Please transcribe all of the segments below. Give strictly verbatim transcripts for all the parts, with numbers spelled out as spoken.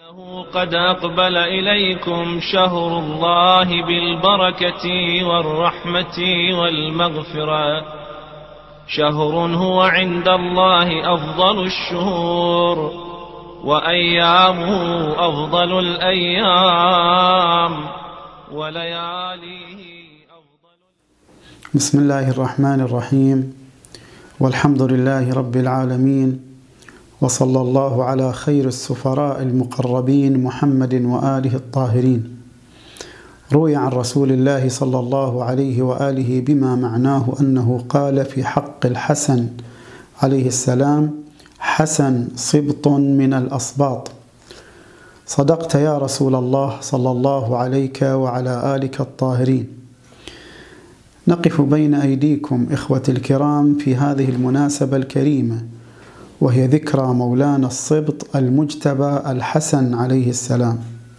قد أقبل إليكم شهر الله بالبركة والرحمة والمغفرة، شهر هو عند الله أفضل الشهور، وأيامه أفضل الأيام، ولياليه أفضل. بسم الله الرحمن الرحيم، والحمد لله رب العالمين، وصلى الله على خير السفراء المقربين محمد وآله الطاهرين. روي عن رسول الله صلى الله عليه وآله بما معناه أنه قال في حق الحسن عليه السلام: حسن صبط من الأصباط. صدقت يا رسول الله صلى الله عليك وعلى آلك الطاهرين. نقف بين أيديكم إخوة الكرام في هذه المناسبة الكريمة، وهي ذكرى مولانا الصبط المجتبى الحسن عليه السلام.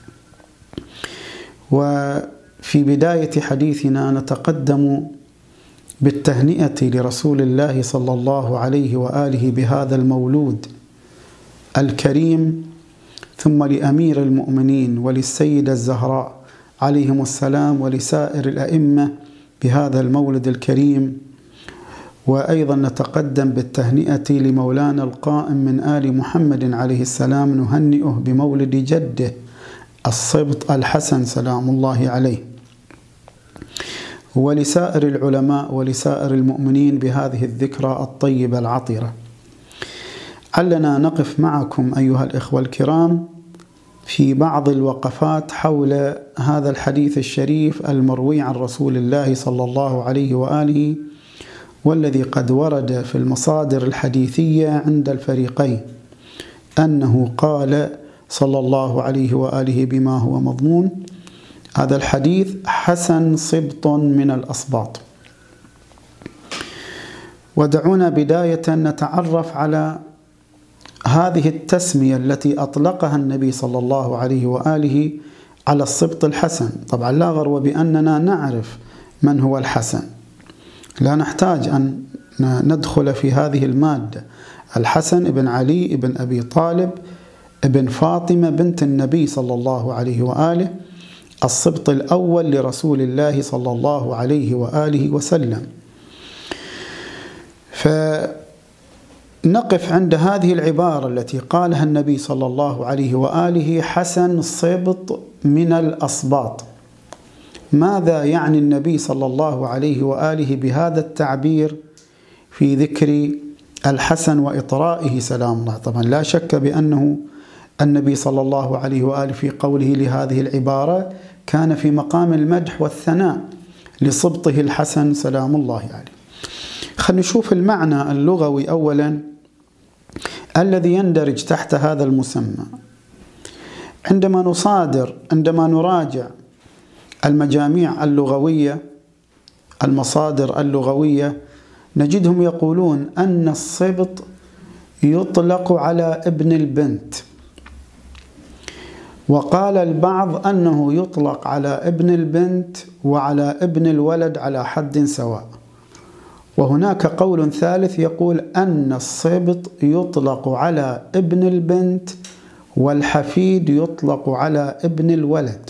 وفي بداية حديثنا نتقدم بالتهنئة لرسول الله صلى الله عليه وآله بهذا المولود الكريم، ثم لأمير المؤمنين وللسيدة الزهراء عليهم السلام، ولسائر الأئمة بهذا المولد الكريم. وأيضا نتقدم بالتهنئة لمولانا القائم من آل محمد عليه السلام، نهنئه بمولد جده الصبط الحسن سلام الله عليه، ولسائر العلماء ولسائر المؤمنين بهذه الذكرى الطيبة العطرة. علنا نقف معكم أيها الإخوة الكرام في بعض الوقفات حول هذا الحديث الشريف المروي عن رسول الله صلى الله عليه وآله، والذي قد ورد في المصادر الحديثية عند الفريقين أنه قال صلى الله عليه وآله بما هو مضمون هذا الحديث: حسن صبط من الأصباط. ودعونا بداية نتعرف على هذه التسمية التي أطلقها النبي صلى الله عليه وآله على الصبط الحسن. طبعا لا غرو بأننا نعرف من هو الحسن، لا نحتاج أن ندخل في هذه المادة. الحسن ابن علي ابن أبي طالب ابن فاطمة بنت النبي صلى الله عليه وآله، الصبط الأول لرسول الله صلى الله عليه وآله وسلم. فنقف عند هذه العبارة التي قالها النبي صلى الله عليه وآله: حسن صبط من الأصباط. ماذا يعني النبي صلى الله عليه وآله بهذا التعبير في ذكر الحسن وإطرائه سلام الله؟ طبعا لا شك بأنه النبي صلى الله عليه وآله في قوله لهذه العبارة كان في مقام المدح والثناء لصبطه الحسن سلام الله عليه. خلينا نشوف المعنى اللغوي أولا الذي يندرج تحت هذا المسمى. عندما نصادر عندما نراجع المجاميع اللغوية، المصادر اللغوية، نجدهم يقولون أن الصبط يطلق على ابن البنت، وقال البعض أنه يطلق على ابن البنت وعلى ابن الولد على حد سواء، وهناك قول ثالث يقول أن الصبط يطلق على ابن البنت والحفيد يطلق على ابن الولد.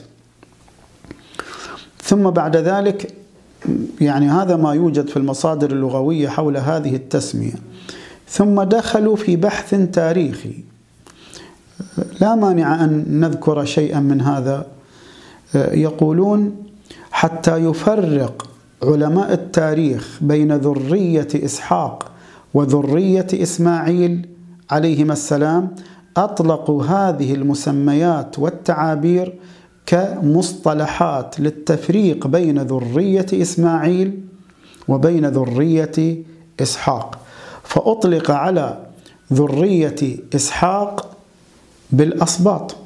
ثم بعد ذلك يعني هذا ما يوجد في المصادر اللغوية حول هذه التسمية. ثم دخلوا في بحث تاريخي، لا مانع أن نذكر شيئا من هذا. يقولون حتى يفرق علماء التاريخ بين ذرية إسحاق وذرية إسماعيل عليهما السلام، أطلقوا هذه المسميات والتعابير كمصطلحات للتفريق بين ذرية إسماعيل وبين ذرية إسحاق. فأطلق على ذرية إسحاق بالأصباط،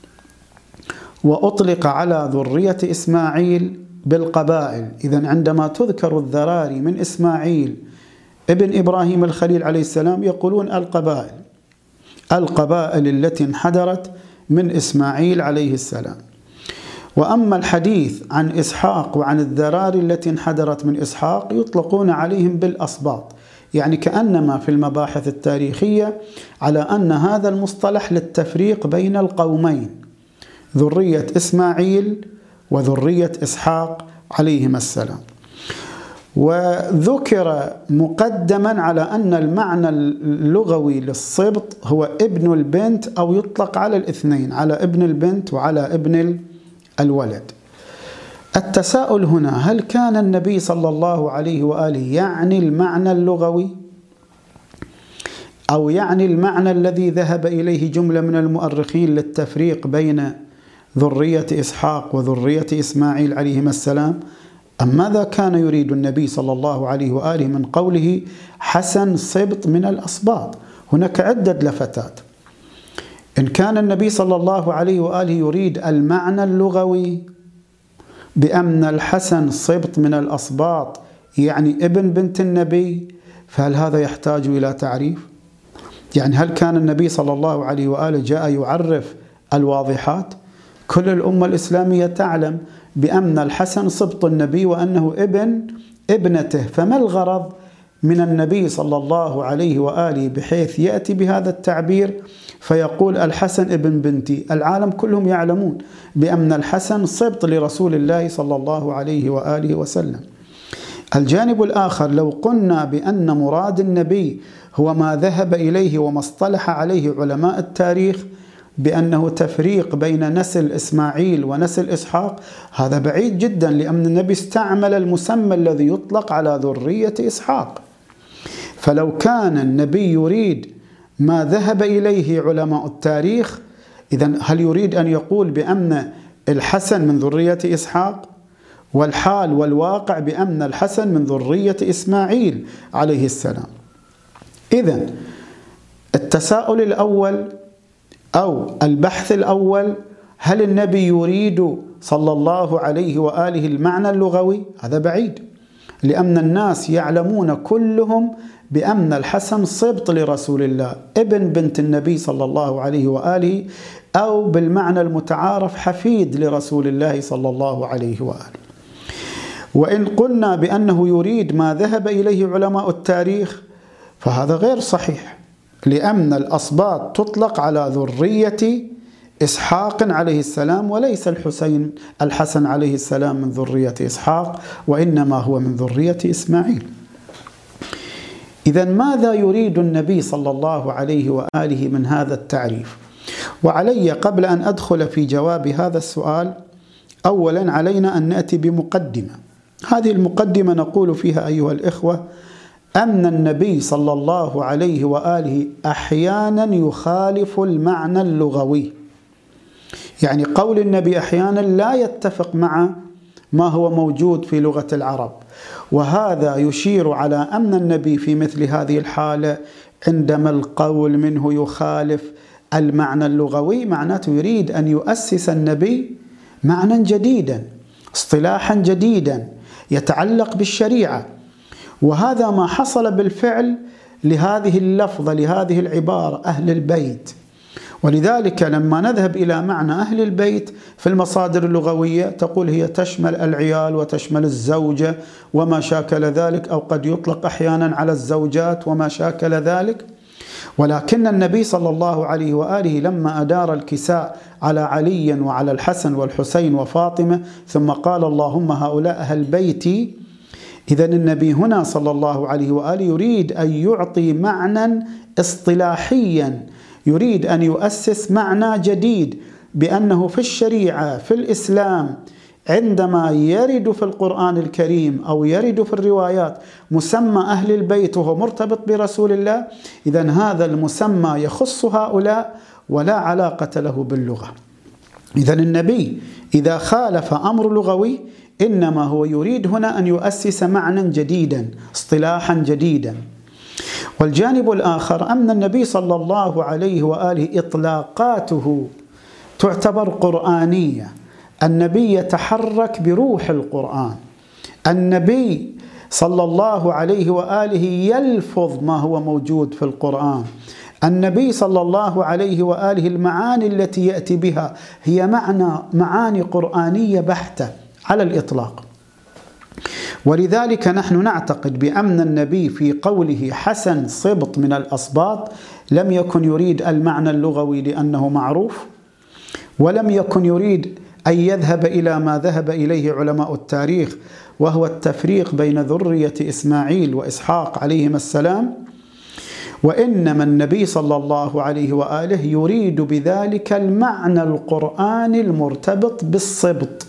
وأطلق على ذرية إسماعيل بالقبائل. إذن عندما تذكر الذراري من إسماعيل ابن إبراهيم الخليل عليه السلام يقولون القبائل، القبائل التي انحدرت من إسماعيل عليه السلام. وأما الحديث عن إسحاق وعن الذراري التي انحدرت من إسحاق يطلقون عليهم بالأصباط. يعني كأنما في المباحث التاريخية على أن هذا المصطلح للتفريق بين القومين، ذرية إسماعيل وذرية إسحاق عليهما السلام. وذكر مقدما على أن المعنى اللغوي للسبط هو ابن البنت، أو يطلق على الاثنين، على ابن البنت وعلى ابن الولد. التساؤل هنا: هل كان النبي صلى الله عليه وآله يعني المعنى اللغوي، أو يعني المعنى الذي ذهب إليه جملة من المؤرخين للتفريق بين ذرية إسحاق وذرية إسماعيل عليهما السلام، أم ماذا كان يريد النبي صلى الله عليه وآله من قوله حسن سبط من الأسباط؟ هناك عدة لفتات. إن كان النبي صلى الله عليه وآله يريد المعنى اللغوي بأن الحسن سبط من الأسباط يعني ابن بنت النبي، فهل هذا يحتاج إلى تعريف؟ يعني هل كان النبي صلى الله عليه وآله جاء يعرف الواضحات؟ كل الأمة الإسلامية تعلم بأن الحسن سبط النبي وأنه ابن ابنته، فما الغرض من النبي صلى الله عليه وآله بحيث يأتي بهذا التعبير فيقول الحسن ابن بنتي؟ العالم كلهم يعلمون بأن الحسن سبط لرسول الله صلى الله عليه وآله وسلم. الجانب الآخر: لو قلنا بأن مراد النبي هو ما ذهب إليه وما اصطلح عليه علماء التاريخ بأنه تفريق بين نسل إسماعيل ونسل إسحاق، هذا بعيد جدا، لأن النبي استعمل المسمى الذي يطلق على ذرية إسحاق. فلو كان النبي يريد ما ذهب إليه علماء التاريخ، إذن هل يريد أن يقول بأن الحسن من ذرية إسحاق؟ والحال والواقع بأن الحسن من ذرية إسماعيل عليه السلام. إذن التساؤل الأول أو البحث الأول: هل النبي يريد صلى الله عليه وآله المعنى اللغوي؟ هذا بعيد، لأن الناس يعلمون كلهم بأن الحسن سبط لرسول الله، ابن بنت النبي صلى الله عليه وآله، أو بالمعنى المتعارف حفيد لرسول الله صلى الله عليه وآله. وإن قلنا بأنه يريد ما ذهب إليه علماء التاريخ فهذا غير صحيح، لأن الأسباط تطلق على ذرية إسحاق عليه السلام، وليس الحسين الحسن عليه السلام من ذرية إسحاق، وإنما هو من ذرية إسماعيل. إذن ماذا يريد النبي صلى الله عليه وآله من هذا التعريف؟ وعلي قبل أن أدخل في جواب هذا السؤال، أولا علينا أن نأتي بمقدمة. هذه المقدمة نقول فيها أيها الإخوة أن النبي صلى الله عليه وآله أحيانا يخالف المعنى اللغوي، يعني قول النبي أحيانا لا يتفق مع ما هو موجود في لغة العرب، وهذا يشير على أن النبي في مثل هذه الحالة عندما القول منه يخالف المعنى اللغوي معناته يريد أن يؤسس النبي معنى جديدا، اصطلاحا جديدا يتعلق بالشريعة. وهذا ما حصل بالفعل لهذه اللفظة، لهذه العبارة أهل البيت. ولذلك لما نذهب إلى معنى أهل البيت في المصادر اللغوية تقول هي تشمل العيال وتشمل الزوجة وما شاكل ذلك، أو قد يطلق أحيانا على الزوجات وما شاكل ذلك. ولكن النبي صلى الله عليه وآله لما أدار الكساء على علي وعلى الحسن والحسين وفاطمة ثم قال اللهم هؤلاء أهل بيتي، إذن النبي هنا صلى الله عليه وآله يريد أن يعطي معنى اصطلاحيا، يريد أن يؤسس معنى جديد بأنه في الشريعة في الإسلام عندما يرد في القرآن الكريم أو يرد في الروايات مسمى أهل البيت وهو مرتبط برسول الله، إذن هذا المسمى يخص هؤلاء ولا علاقة له باللغة. إذن النبي إذا خالف أمر لغوي إنما هو يريد هنا أن يؤسس معنى جديدا، اصطلاحا جديدا. والجانب الآخر أن النبي صلى الله عليه وآله إطلاقاته تعتبر قرآنية، النبي يتحرك بروح القرآن، النبي صلى الله عليه وآله يلفظ ما هو موجود في القرآن، النبي صلى الله عليه وآله المعاني التي يأتي بها هي معنى معاني قرآنية بحتة على الإطلاق. ولذلك نحن نعتقد بأن النبي في قوله حسن سبط من الأسباط لم يكن يريد المعنى اللغوي لأنه معروف، ولم يكن يريد أن يذهب إلى ما ذهب إليه علماء التاريخ، وهو التفريق بين ذرية إسماعيل وإسحاق عليهما السلام، وإنما النبي صلى الله عليه وآله يريد بذلك المعنى القرآني المرتبط بالسبط.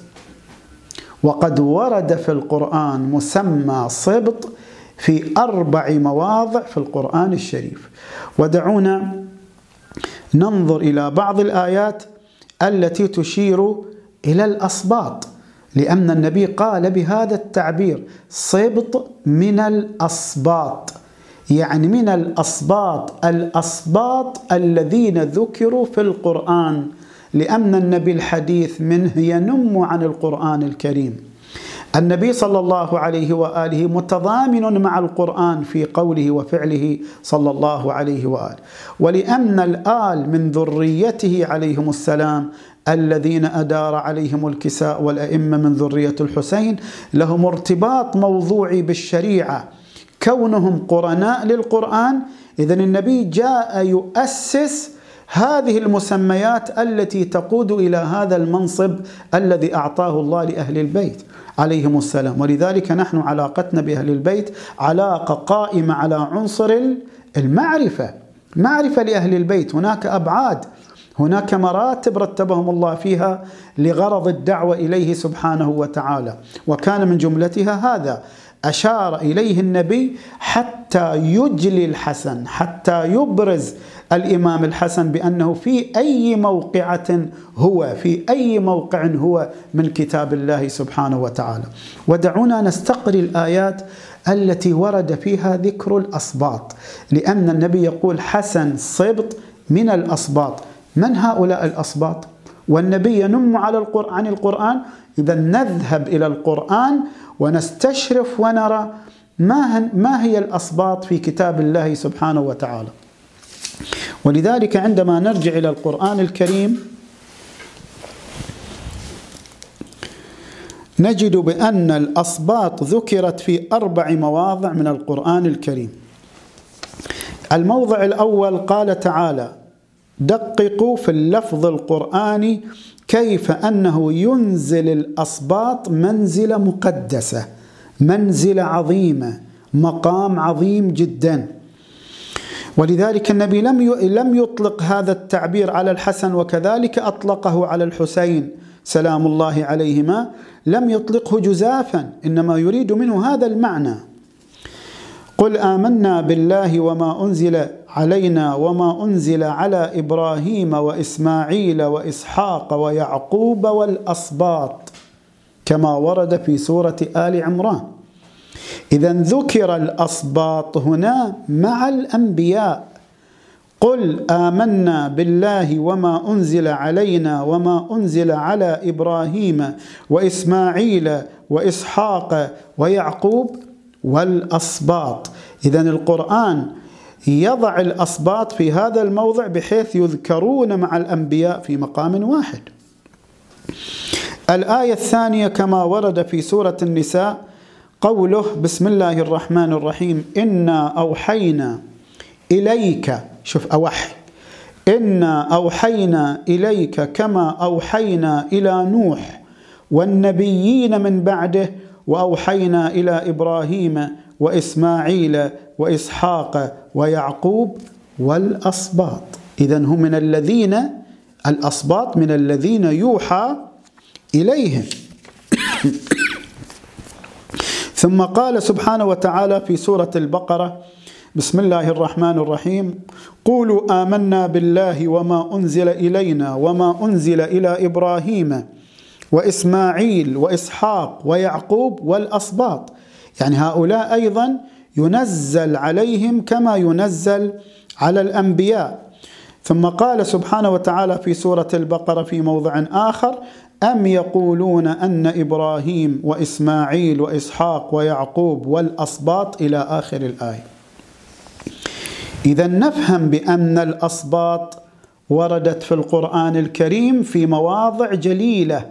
وقد ورد في القرآن مسمى سبط في أربع مواضع في القرآن الشريف. ودعونا ننظر إلى بعض الآيات التي تشير إلى الأسباط، لأن النبي قال بهذا التعبير سبط من الأسباط، يعني من الأسباط الأسباط الذين ذكروا في القرآن، لأن النبي الحديث منه ينم عن القرآن الكريم. النبي صلى الله عليه وآله متضامن مع القرآن في قوله وفعله صلى الله عليه وآله، ولأن الآل من ذريته عليهم السلام الذين أدار عليهم الكساء والأئمة من ذرية الحسين لهم ارتباط موضوعي بالشريعة كونهم قرناء للقرآن. إذن النبي جاء يؤسس هذه المسميات التي تقود إلى هذا المنصب الذي أعطاه الله لأهل البيت عليهم السلام. ولذلك نحن علاقتنا بأهل البيت علاقة قائمة على عنصر المعرفة، معرفة لأهل البيت. هناك أبعاد، هناك مراتب رتبهم الله فيها لغرض الدعوة إليه سبحانه وتعالى، وكان من جملتها هذا أشار إليه النبي حتى يجلي الحسن، حتى يبرز الإمام الحسن بأنه في أي موقعة هو في أي موقع هو من كتاب الله سبحانه وتعالى. ودعونا نستقري الآيات التي ورد فيها ذكر الأسباط، لأن النبي يقول حسن سبط من الأسباط. من هؤلاء الأسباط؟ والنبي ينم على القرآن عن القرآن. إذا نذهب إلى القرآن ونستشرف ونرى ما ما هي الأسباط في كتاب الله سبحانه وتعالى. ولذلك عندما نرجع إلى القرآن الكريم نجد بأن الأسباط ذكرت في أربع مواضع من القرآن الكريم. الموضع الأول قال تعالى: دققوا في اللفظ القرآني كيف أنه ينزل الأسباط منزلة مقدسة، منزلة عظيمة، مقام عظيم جدا. ولذلك النبي لم لم يطلق هذا التعبير على الحسن، وكذلك أطلقه على الحسين سلام الله عليهما، لم يطلقه جزافا، إنما يريد منه هذا المعنى. قل آمنا بالله وما أنزل علينا وما أنزل على إبراهيم وإسماعيل وإسحاق ويعقوب والأسباط، كما ورد في سورة آل عمران. إذن ذكر الأسباط هنا مع الأنبياء. قل آمنا بالله وما أنزل علينا وما أنزل على إبراهيم وإسماعيل وإسحاق ويعقوب والأسباط. إذن القرآن يضع الأسباط في هذا الموضع بحيث يذكرون مع الأنبياء في مقام واحد. الآية الثانية كما ورد في سورة النساء قوله بسم الله الرحمن الرحيم: إنا أوحينا إليك، شوف أوحي، إنا أوحينا إليك كما أوحينا إلى نوح والنبيين من بعده وأوحينا إلى إبراهيم وإسماعيل وإسحاق ويعقوب والأسباط. إذن هم من الذين الأسباط من الذين يوحى إليهم. ثم قال سبحانه وتعالى في سورة البقرة بسم الله الرحمن الرحيم: قولوا آمنا بالله وما أنزل إلينا وما أنزل إلى إبراهيم وإسماعيل وإسحاق ويعقوب والأسباط. يعني هؤلاء أيضا ينزل عليهم كما ينزل على الأنبياء. ثم قال سبحانه وتعالى في سورة البقرة في موضع آخر: أم يقولون أن إبراهيم وإسماعيل وإسحاق ويعقوب والأسباط إلى آخر الآية. إذا نفهم بأن الأسباط وردت في القرآن الكريم في مواضع جليلة،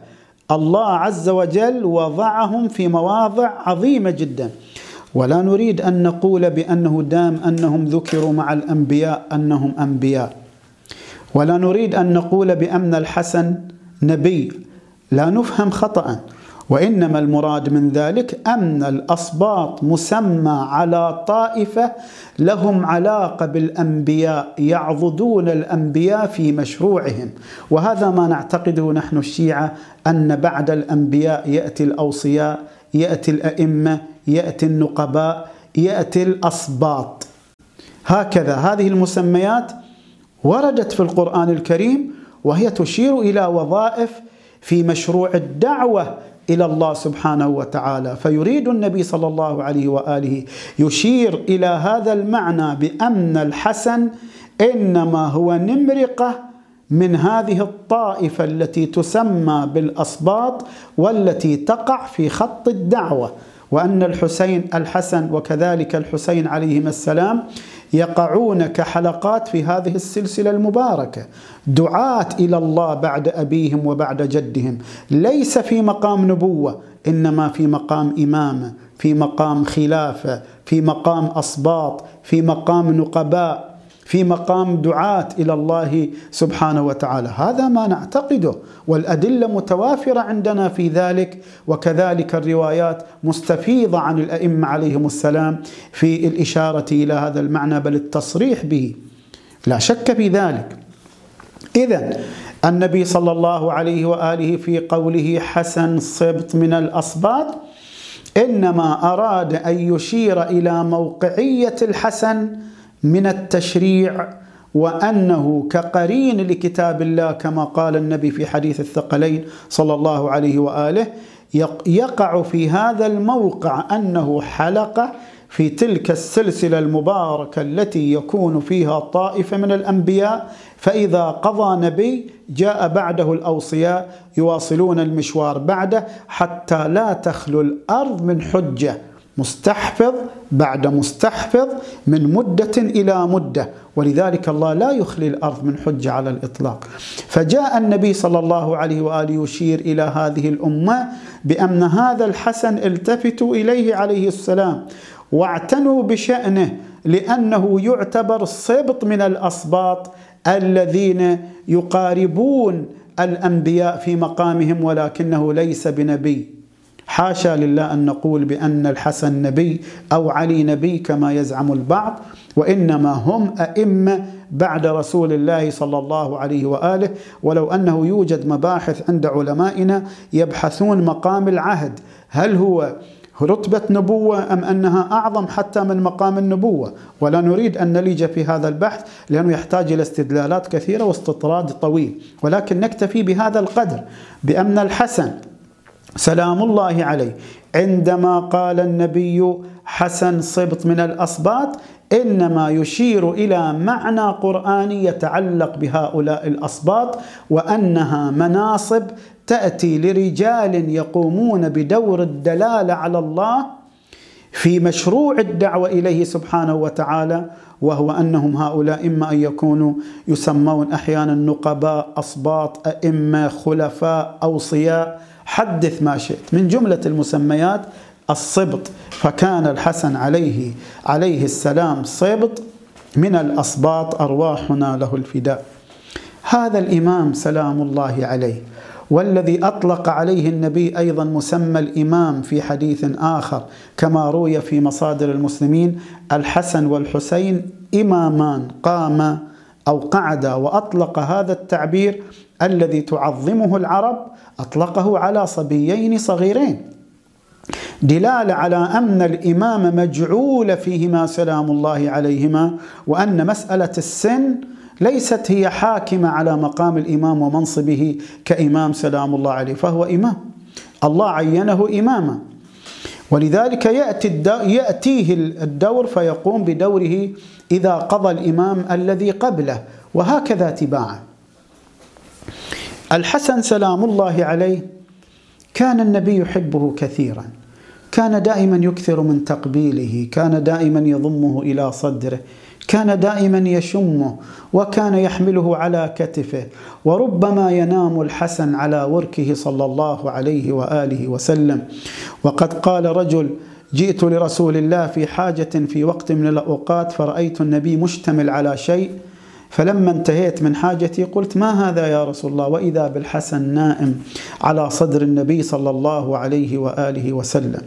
الله عز وجل وضعهم في مواضع عظيمة جدا. ولا نريد أن نقول بأنه دام أنهم ذكروا مع الأنبياء أنهم أنبياء، ولا نريد أن نقول بأن الحسن نبي، لا نفهم خطأ، وإنما المراد من ذلك أن الأسباط مسمى على طائفة لهم علاقة بالأنبياء، يعضدون الأنبياء في مشروعهم. وهذا ما نعتقده نحن الشيعة، أن بعد الأنبياء يأتي الأوصياء، يأتي الأئمة، يأتي النقباء، يأتي الأسباط. هكذا هذه المسميات وردت في القرآن الكريم، وهي تشير إلى وظائف في مشروع الدعوة إلى الله سبحانه وتعالى. فيريد النبي صلى الله عليه وآله يشير إلى هذا المعنى بأن الحسن إنما هو نمرقة من هذه الطائفة التي تسمى بالأسباط والتي تقع في خط الدعوة، وأن الحسين الحسن وكذلك الحسين عليهما السلام يقعون كحلقات في هذه السلسلة المباركة، دعاة إلى الله بعد أبيهم وبعد جدهم، ليس في مقام نبوة، إنما في مقام إمامة، في مقام خلافة، في مقام أسباط، في مقام نقباء، في مقام دعاة إلى الله سبحانه وتعالى. هذا ما نعتقده، والأدلة متوافرة عندنا في ذلك، وكذلك الروايات مستفيضة عن الأئمة عليهم السلام في الإشارة إلى هذا المعنى، بل التصريح به، لا شك في ذلك. إذن النبي صلى الله عليه وآله في قوله حسن صبت من الأسباط إنما أراد أن يشير إلى موقعية الحسن من التشريع، وأنه كقرين لكتاب الله كما قال النبي في حديث الثقلين صلى الله عليه وآله، يقع في هذا الموقع أنه حلقة في تلك السلسلة المباركة التي يكون فيها طائفة من الأنبياء، فإذا قضى نبي جاء بعده الأوصياء يواصلون المشوار بعده، حتى لا تخلو الأرض من حجة، مستحفظ بعد مستحفظ من مدة إلى مدة. ولذلك الله لا يخلي الأرض من حجة على الإطلاق. فجاء النبي صلى الله عليه وآله يشير إلى هذه الأمة بأن هذا الحسن التفتوا إليه عليه السلام واعتنوا بشأنه، لأنه يعتبر صبط من الأسباط الذين يقاربون الأنبياء في مقامهم، ولكنه ليس بنبي. حاشا لله أن نقول بأن الحسن نبي أو علي نبي كما يزعم البعض، وإنما هم أئمة بعد رسول الله صلى الله عليه وآله. ولو أنه يوجد مباحث عند علمائنا يبحثون مقام العهد، هل هو رتبة نبوة أم أنها أعظم حتى من مقام النبوة، ولا نريد أن نلج في هذا البحث لأنه يحتاج إلى استدلالات كثيرة واستطراد طويل، ولكن نكتفي بهذا القدر بأن الحسن سلام الله عليه عندما قال النبي حسن صبت من الأسباط إنما يشير إلى معنى قرآني يتعلق بهؤلاء الأسباط، وأنها مناصب تأتي لرجال يقومون بدور الدلالة على الله في مشروع الدعوة إليه سبحانه وتعالى، وهو أنهم هؤلاء إما أن يكونوا يسمون أحيانا نقباء، أسباط، أئمة، خلفاء، أوصياء، حدث ما شئت من جملة المسميات الصبط. فكان الحسن عليه عليه السلام صبط من الأسباط، أرواحنا له الفداء. هذا الإمام سلام الله عليه، والذي أطلق عليه النبي أيضا مسمى الإمام في حديث آخر كما روي في مصادر المسلمين، الحسن والحسين إمامان قاما أو قعدا، وأطلق هذا التعبير الذي تعظمه العرب أطلقه على صبيين صغيرين، دلالة على أن الإمام مجعول فيهما سلام الله عليهما، وأن مسألة السن ليست هي حاكمة على مقام الإمام ومنصبه كإمام سلام الله عليه، فهو إمام، الله عينه إماما، ولذلك يأتي يأتيه الدور فيقوم بدوره إذا قضى الإمام الذي قبله، وهكذا تباعا. الحسن سلام الله عليه كان النبي يحبه كثيرا، كان دائما يكثر من تقبيله، كان دائما يضمه إلى صدره، كان دائما يشمه وكان يحمله على كتفه، وربما ينام الحسن على وركه صلى الله عليه وآله وسلم. وقد قال رجل: جئت لرسول الله في حاجة في وقت من الأوقات فرأيت النبي مشتمل على شيء، فلما انتهيت من حاجتي قلت: ما هذا يا رسول الله؟ وإذا بالحسن نائم على صدر النبي صلى الله عليه وآله وسلم.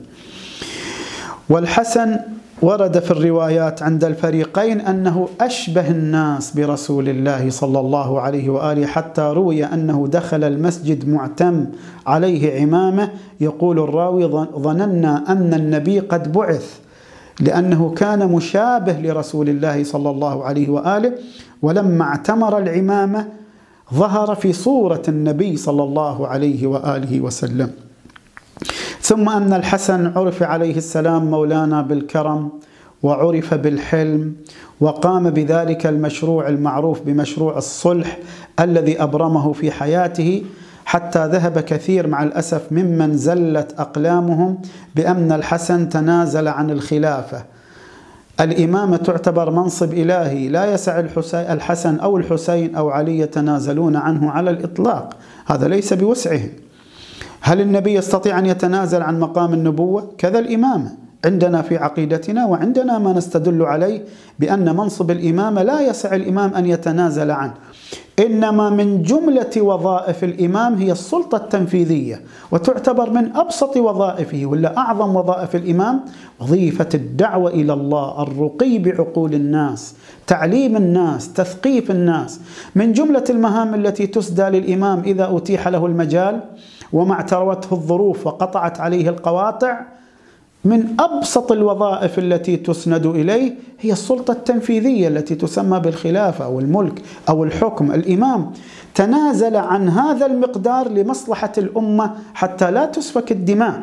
والحسن ورد في الروايات عند الفريقين أنه أشبه الناس برسول الله صلى الله عليه وآله، حتى روي أنه دخل المسجد معتم عليه عمامة، يقول الراوي: ظننا أن النبي قد بعث، لأنه كان مشابه لرسول الله صلى الله عليه وآله، ولما اعتمر العمامة ظهر في صورة النبي صلى الله عليه وآله وسلم. ثم أن الحسن عرف عليه السلام مولانا بالكرم، وعرف بالحلم، وقام بذلك المشروع المعروف بمشروع الصلح الذي أبرمه في حياته، حتى ذهب كثير مع الأسف ممن زلت أقلامهم بأن الحسن تنازل عن الخلافة. الإمامة تعتبر منصب إلهي لا يسع الحسن أو الحسين أو علي يتنازلون عنه على الإطلاق، هذا ليس بوسعهم. هل النبي يستطيع أن يتنازل عن مقام النبوة؟ كذا الإمامة عندنا في عقيدتنا، وعندنا ما نستدل عليه بأن منصب الإمامة لا يسع الإمام أن يتنازل عنه، إنما من جملة وظائف الإمام هي السلطة التنفيذية، وتعتبر من أبسط وظائفه، ولا أعظم وظائف الإمام وظيفة الدعوة إلى الله، الرقي بعقول الناس، تعليم الناس، تثقيف الناس. من جملة المهام التي تسدى للإمام إذا أتيح له المجال وما اعتروته الظروف وقطعت عليه القواطع، من أبسط الوظائف التي تسند إليه هي السلطة التنفيذية التي تسمى بالخلافة أو الملك أو الحكم. الإمام تنازل عن هذا المقدار لمصلحة الأمة حتى لا تسفك الدماء،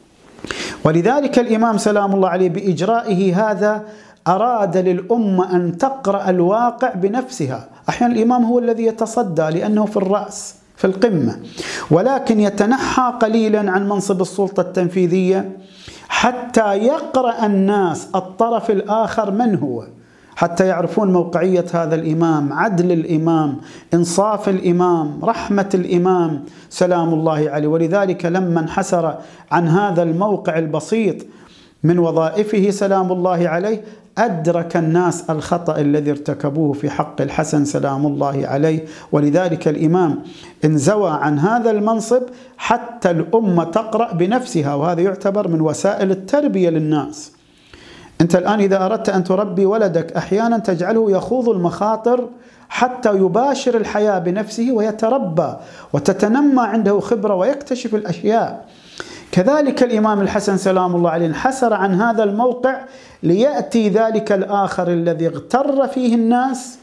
ولذلك الإمام سلام الله عليه بإجرائه هذا أراد للأمة أن تقرأ الواقع بنفسها. أحيانا الإمام هو الذي يتصدى لأنه في الرأس في القمة، ولكن يتنحى قليلا عن منصب السلطة التنفيذية حتى يقرأ الناس الطرف الآخر من هو، حتى يعرفون موقعية هذا الإمام، عدل الإمام، إنصاف الإمام، رحمة الإمام سلام الله عليه. ولذلك لما انحسر عن هذا الموقع البسيط من وظائفه سلام الله عليه، أدرك الناس الخطأ الذي ارتكبوه في حق الحسن سلام الله عليه. ولذلك الإمام انزوى عن هذا المنصب حتى الأمة تقرأ بنفسها، وهذا يعتبر من وسائل التربية للناس. أنت الآن إذا أردت أن تربي ولدك أحيانا تجعله يخوض المخاطر حتى يباشر الحياة بنفسه ويتربى وتتنمى عنده خبرة ويكتشف الأشياء. كذلك الإمام الحسن سلام الله عليه انحسر عن هذا الموقع ليأتي ذلك الآخر الذي اغتر فيه الناس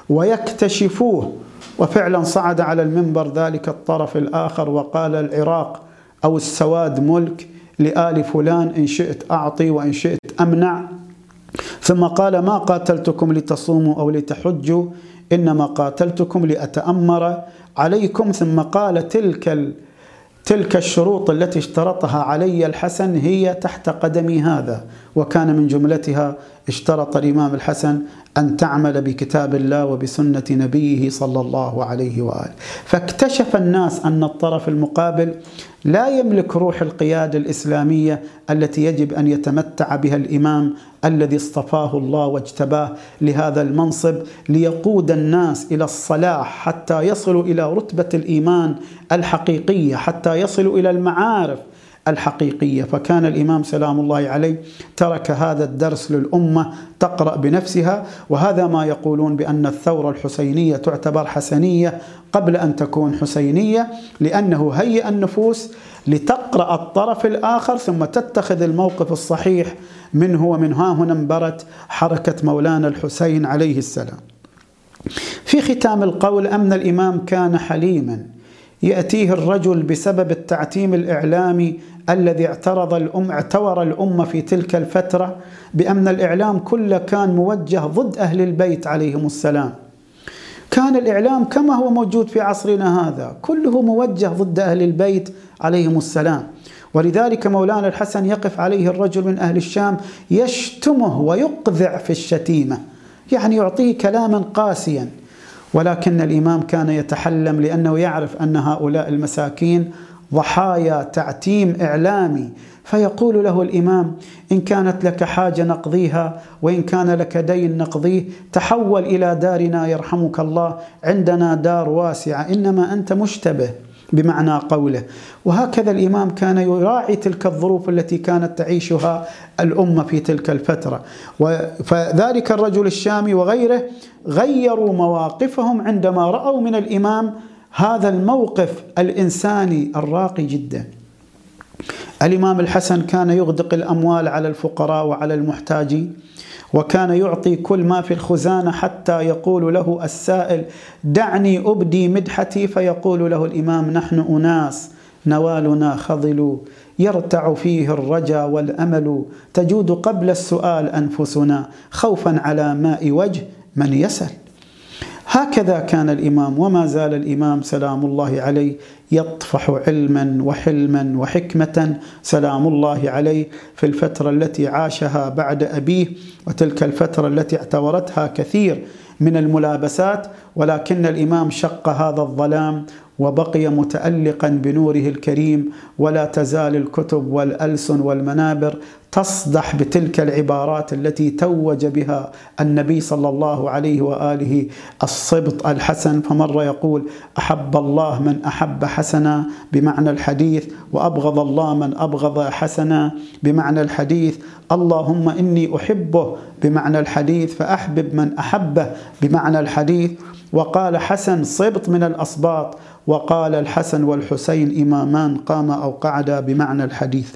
ويكتشفوه. وفعلا صعد على المنبر ذلك الطرف الآخر وقال: العراق أو السواد ملك لآل فلان، إن شئت أعطي وإن شئت أمنع. ثم قال: ما قاتلتكم لتصوموا أو لتحجوا، إنما قاتلتكم لأتأمر عليكم. ثم قال: تلك تلك الشروط التي اشترطها علي الحسن هي تحت قدمي هذا. وكان من جملتها اشترط الإمام الحسن أن تعمل بكتاب الله وبسنة نبيه صلى الله عليه وآله. فاكتشف الناس أن الطرف المقابل لا يملك روح القيادة الإسلامية التي يجب أن يتمتع بها الإمام الذي اصطفاه الله واجتباه لهذا المنصب ليقود الناس إلى الصلاح حتى يصلوا إلى رتبة الإيمان الحقيقية، حتى يصلوا إلى المعارف الحقيقية. فكان الإمام سلام الله عليه ترك هذا الدرس للأمة تقرأ بنفسها. وهذا ما يقولون بأن الثورة الحسينية تعتبر حسنية قبل أن تكون حسينية، لأنه هيئ النفوس لتقرأ الطرف الآخر ثم تتخذ الموقف الصحيح منه. ومن ها هنا انبرت حركة مولانا الحسين عليه السلام. في ختام القول أن الإمام كان حليما، يأتيه الرجل بسبب التعتيم الإعلامي الذي اعترض الأم اعتور الأمة في تلك الفترة، بأن الإعلام كله كان موجه ضد أهل البيت عليهم السلام. كان الإعلام كما هو موجود في عصرنا هذا كله موجه ضد أهل البيت عليهم السلام. ولذلك مولانا الحسن يقف عليه الرجل من أهل الشام يشتمه ويقذع في الشتيمة، يعني يعطيه كلاما قاسيا، ولكن الإمام كان يتحلم لأنه يعرف أن هؤلاء المساكين ضحايا تعتيم إعلامي، فيقول له الإمام: إن كانت لك حاجة نقضيها، وإن كان لك دين نقضيه، تحول إلى دارنا يرحمك الله، عندنا دار واسعة، إنما أنت مشتبه بمعنى قوله. وهكذا الإمام كان يراعي تلك الظروف التي كانت تعيشها الأمة في تلك الفترة. فذلك الرجل الشامي وغيره غيروا مواقفهم عندما رأوا من الإمام هذا الموقف الإنساني الراقي جدا. الإمام الحسن كان يغدق الأموال على الفقراء وعلى المحتاجين، وكان يعطي كل ما في الخزانة، حتى يقول له السائل: دعني أبدي مدحتي، فيقول له الإمام: نحن أناس نوالنا خضل، يرتع فيه الرجا والأمل، تجود قبل السؤال أنفسنا، خوفا على ماء وجه من يسأل. هكذا كان الإمام، وما زال الإمام سلام الله عليه يطفح علما وحلما وحكمة سلام الله عليه في الفترة التي عاشها بعد أبيه، وتلك الفترة التي اعتورتها كثير من الملابسات، ولكن الإمام شق هذا الظلام وبقي متألقا بنوره الكريم، ولا تزال الكتب والألسن والمنابر تصدح بتلك العبارات التي توج بها النبي صلى الله عليه وآله الصبط الحسن. فمر يقول: أحب الله من أحب حسنا بمعنى الحديث، وأبغض الله من أبغض حسنا بمعنى الحديث، اللهم إني أحبه بمعنى الحديث فأحبب من أحبه بمعنى الحديث. وقال حسن صبط من الأصباط، وقال الحسن والحسين إمامان قام أو قعدا بمعنى الحديث.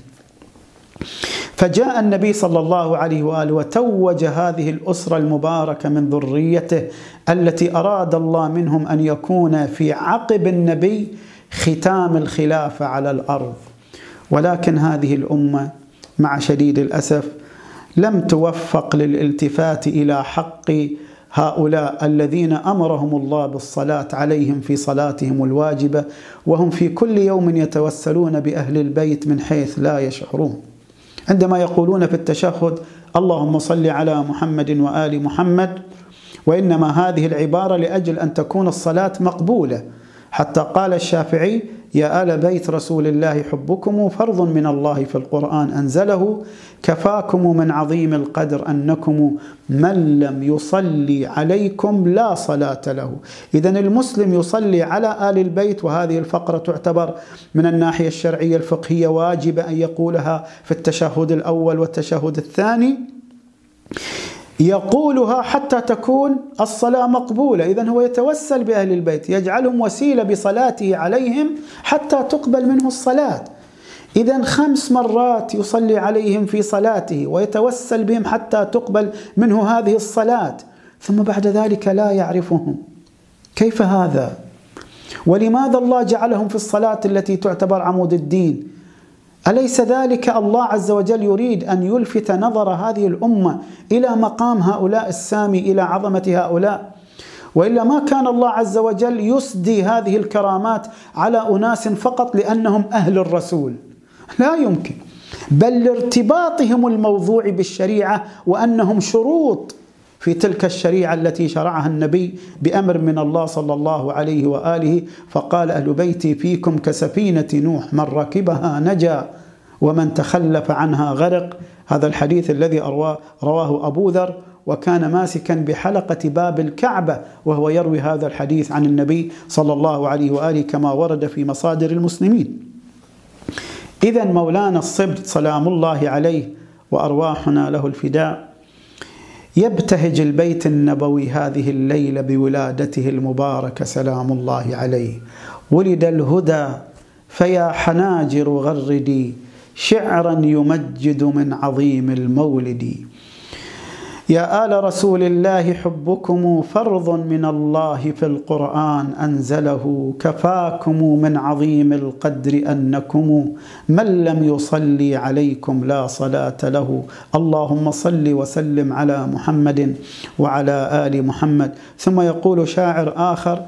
فجاء النبي صلى الله عليه وآله وتوج هذه الأسرة المباركة من ذريته التي أراد الله منهم أن يكون في عقب النبي ختام الخلافة على الأرض. ولكن هذه الأمة مع شديد الأسف لم توفق للالتفات إلى حق هؤلاء الذين أمرهم الله بالصلاة عليهم في صلاتهم الواجبة، وهم في كل يوم يتوسلون بأهل البيت من حيث لا يشعرون. عندما يقولون في التشهد: اللهم صل على محمد وآل محمد، وإنما هذه العبارة لأجل أن تكون الصلاة مقبولة، حتى قال الشافعي: يا آل بيت رسول الله حبكم فرض من الله في القرآن أنزله، كفاكم من عظيم القدر أنكم من لم يصلي عليكم لا صلاة له. إذن المسلم يصلي على آل البيت، وهذه الفقرة تعتبر من الناحية الشرعية الفقهية واجب أن يقولها في التشهد الأول والتشهد الثاني، يقولها حتى تكون الصلاة مقبولة. إذن هو يتوسل بأهل البيت، يجعلهم وسيلة بصلاته عليهم حتى تقبل منه الصلاة. إذن خمس مرات يصلي عليهم في صلاته ويتوسل بهم حتى تقبل منه هذه الصلاة، ثم بعد ذلك لا يعرفهم. كيف هذا؟ ولماذا الله جعلهم في الصلاة التي تعتبر عمود الدين؟ أليس ذلك الله عز وجل يريد أن يلفت نظر هذه الأمة إلى مقام هؤلاء السامي، إلى عظمة هؤلاء؟ وإلا ما كان الله عز وجل يسدي هذه الكرامات على أناس فقط لأنهم أهل الرسول، لا يمكن، بل لارتباطهم الموضوع بالشريعة، وأنهم شروط في تلك الشريعة التي شرعها النبي بأمر من الله صلى الله عليه وآله. فقال: أهل بيتي فيكم كسفينة نوح، من ركبها نجا ومن تخلف عنها غرق. هذا الحديث الذي رواه أبو ذر، وكان ماسكا بحلقة باب الكعبة وهو يروي هذا الحديث عن النبي صلى الله عليه وآله كما ورد في مصادر المسلمين. إذن مولانا الصبط سلام الله عليه وأرواحنا له الفداء يبتهج البيت النبوي هذه الليلة بولادته المباركة سلام الله عليه. ولد الهدى فيا حناجر غردي، شعرا يمجد من عظيم المولد. يا آل رسول الله حبكم فرض من الله في القرآن أنزله، كفاكم من عظيم القدر أنكم من لم يصلي عليكم لا صلاة له. اللهم صل وسلم على محمد وعلى آل محمد. ثم يقول شاعر آخر: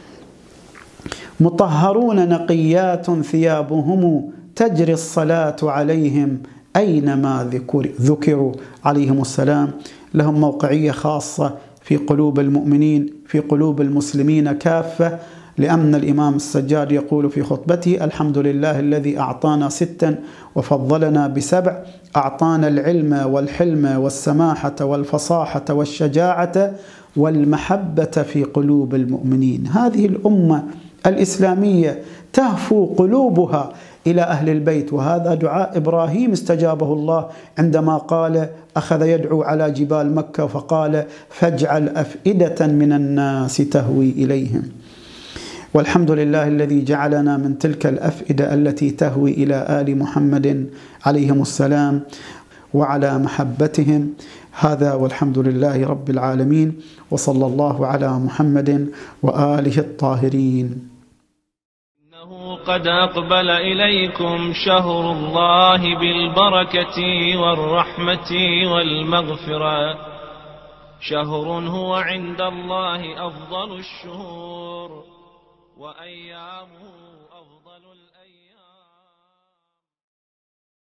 مطهرون نقيات ثيابهم تجري الصلاة عليهم أينما ذكروا عليهم السلام. لهم موقعية خاصة في قلوب المؤمنين، في قلوب المسلمين كافة، لأن الإمام السجاد يقول في خطبته: الحمد لله الذي أعطانا ستا وفضلنا بسبع، أعطانا العلم والحلم والسماحة والفصاحة والشجاعة والمحبة في قلوب المؤمنين. هذه الأمة الإسلامية تهفو قلوبها إلى أهل البيت، وهذا دعاء إبراهيم استجابه الله عندما قال أخذ يدعو على جبال مكة فقال: فاجعل أفئدة من الناس تهوي إليهم. والحمد لله الذي جعلنا من تلك الأفئدة التي تهوي إلى آل محمد عليهم السلام وعلى محبتهم. هذا والحمد لله رب العالمين، وصلى الله على محمد وآله الطاهرين. إنه قد أقبل إليكم شهر الله بالبركة والرحمة والمغفرة، شهر هو عند الله أفضل الشهور وأيامه